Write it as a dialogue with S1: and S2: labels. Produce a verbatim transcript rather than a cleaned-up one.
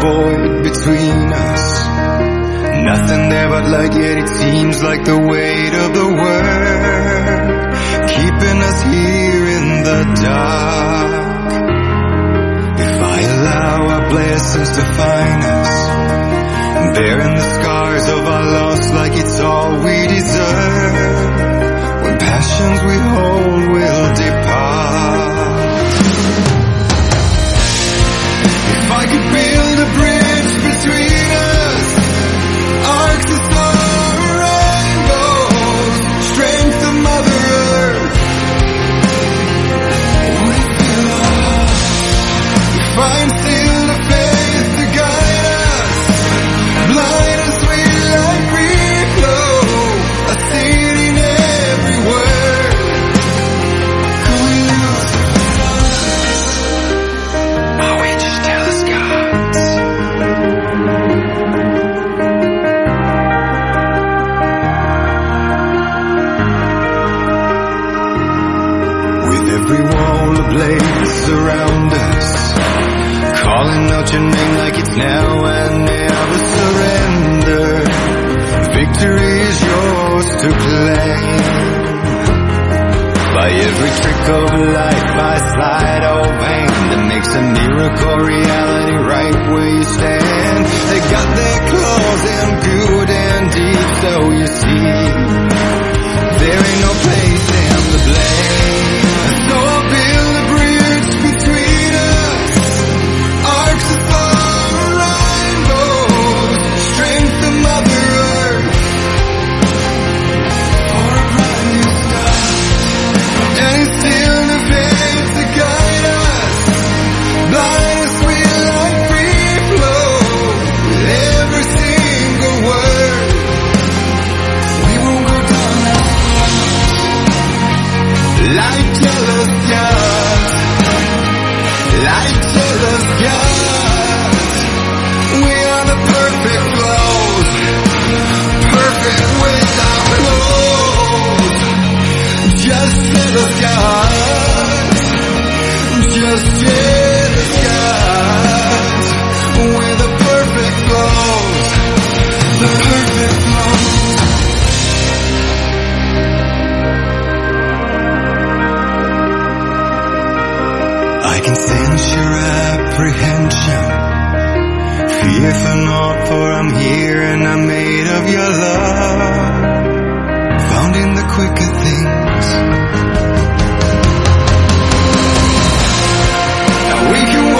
S1: void between us. Nothing there but light, yet it seems like the weight of the world keeping us here in the dark. If I allow our blessings to find us, bearing the scars of our loss like it's all we deserve, when passions we hold will depart. If I could build a bridge between us, arcs of star rainbows, strength of Mother Earth, would it feel lost? If I instilled a faith to guide us, blind as sweet like free flow, I see it in every word. Could we lose it? Are we just jealous gods? With every wall ablaze around us, calling out your name like it's now and never surrender. Victory is yours to claim. By every trick of life, by sleight of hand, that makes a miracle reality right where you stand. They got their claws in good and deep, so you see, there ain't no place in the blame. So I'll build a bridge between us, arcs of far rainbows, strength of Mother Earth, for a brand new start. And it's still the faith to guide us, blind as sweet like free flow, with every single word. We won't go down that like jealous gods, like jealous gods. We are the perfect flows, perfect without flaws. Just jealous gods, just jealous gods. We're the perfect flows, the perfect flows. I can sense your apprehension. Fear for naught, for I'm here and I'm made of your love, found in the quicker things. Now we can